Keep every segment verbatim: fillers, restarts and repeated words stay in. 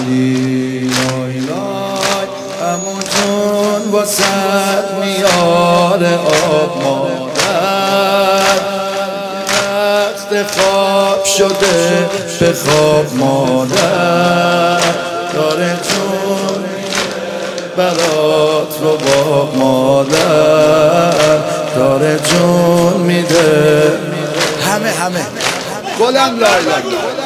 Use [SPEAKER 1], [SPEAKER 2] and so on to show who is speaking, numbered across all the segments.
[SPEAKER 1] علی لای لای عمو جون واسد میاره آب مادر وقت خواب شده به خواب مادر داره جون برات رو با مادر داره جون میده همه همه گلم لای لای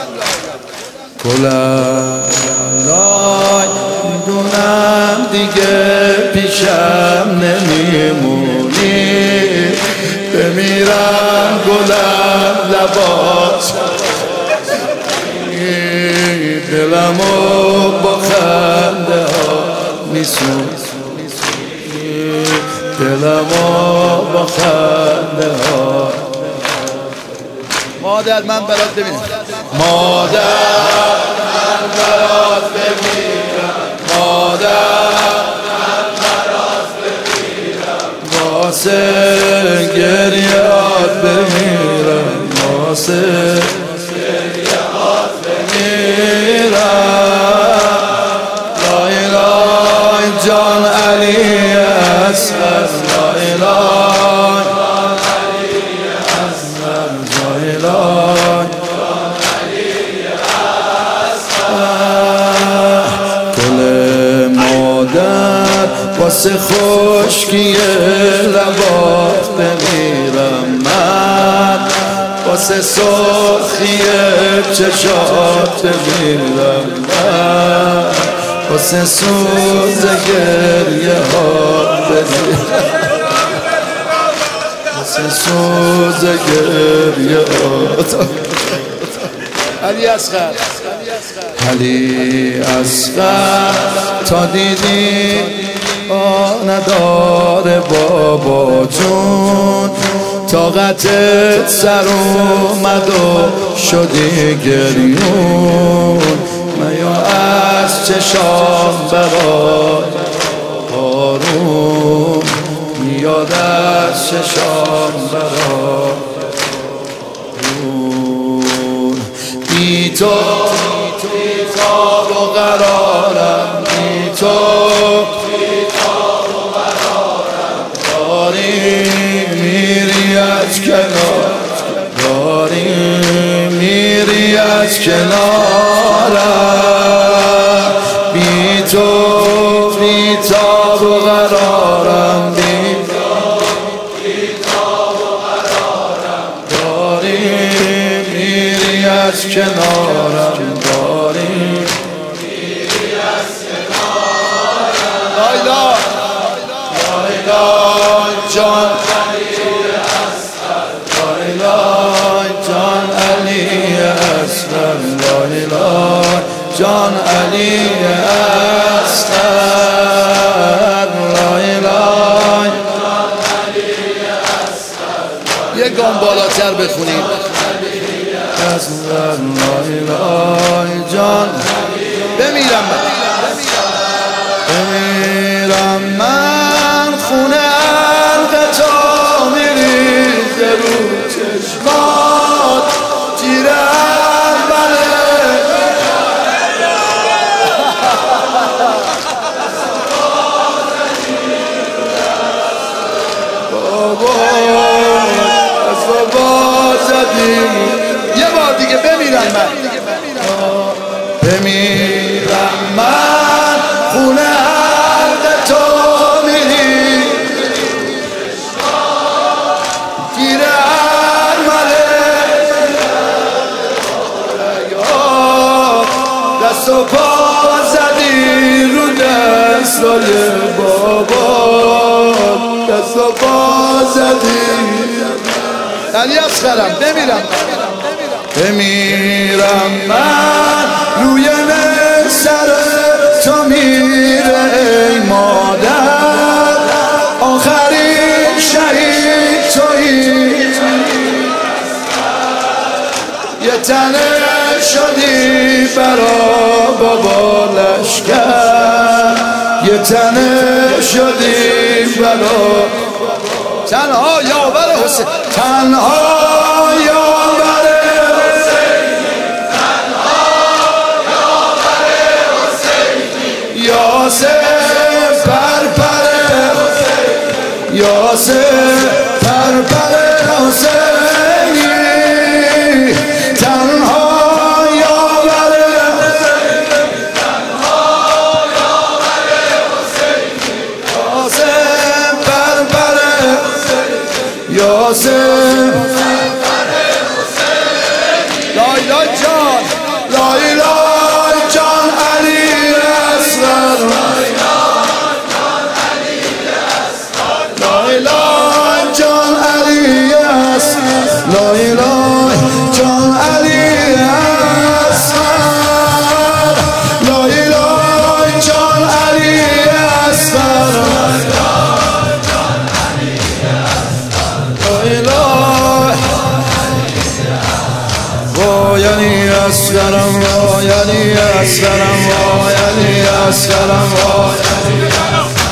[SPEAKER 1] گلم لای میدونم دیگه پیشم نمیمونی بمیرم گلم لبات دلمو با خنده ها میسون دلمو با خنده ها مادر من برات ببینم مادر من برات بمیرم مادر من برات بمیرم واسه گریهات بمیرم واسه گریهات بمیرم لای لای جان علی اصغر لای لای جان علی اصغر لای لای جان علی اصغر گل مادر واسه خشکی لبات بمیرم من واسه سرخی چشات بمیرم من واسه سوز گریه ها بمیرم واسه سوز گریه ها علی اصغر علی اصغر تا دیدی آه نداره بابا جون طاقتت سر اومد و شدی گریون میا از چشام برات بارون میاد از چشام برات بی تو بی تاب و قرارم بی تو بی تاب و قرارم داری میری از کنار داری میری از کنارم بی تو بی تاب و قرارم بی تاب و قرارم داری میری از کنارم داری میری از کنارم لای لای لای لای جان لای لای جان علی اصغر لای لای جان علی اصغر لای لای جان علی اصغر یه گام بالاتر بخونید اصغر لای لای جان بمیرم من بمیرم من خونه القتا میریزه رو چشمات تیر بله بابا از بابا زدیم یه بار دیگه بمیرم من بمیرم من خونه حلق تو میری گیره دست و پا زدی رو دستای بابا دست و پا زدی علی اصغرم بمیرم بمیرم من روی سر تو میره ای مادر آخرین شهید تویی یه تنه شدی برا بابا لشکر یه تنه شدی برا تنها یاور حسین تنها یاور حسین تنها یاور یاسر پرپر یاسر پرپر حسینی تنها یاور یاسر پرپر یاسر لایلا جان لایلا جان علی اصغر لایلا جان علی اصغر لایلا جان علی اصغر لایلا جان علی اصغر لایلا وایلی اصغرم وایلی اصغرم وایلی اصغرم وایلی